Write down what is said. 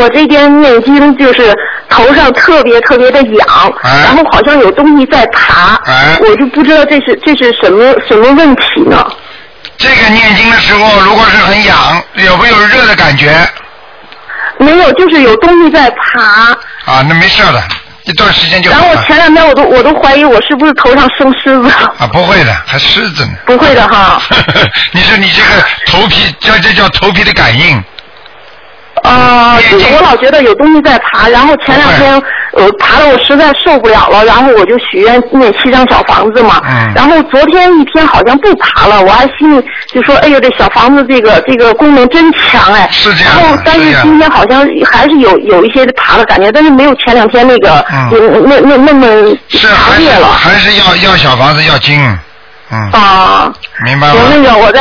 我这边念经就是头上特别特别的痒，然后好像有东西在爬，我就不知道这是什么问题呢？ 这个念经的时候，如果是很痒，有没有热的感觉？ 没有，就是有东西在爬。 啊，那没事的，一段时间就好了。 然后前2天我都怀疑我是不是头上生虱子。 啊，不会的，还虱子呢。 不会的哈。 你说你这个头皮这叫头皮的感应。 就是我老觉得有东西在爬，然后前2天爬的我实在受不了了，然后我就许愿念7张小房子嘛。然后昨天一天好像不爬了，我还心里就说，哎呦，这小房子这个功能真强哎。 是这样。 然后但是今天好像还是有一些爬的感觉，但是没有前2天那个那么强烈了。 还是要小房子要精。 明白吗？ 那个我在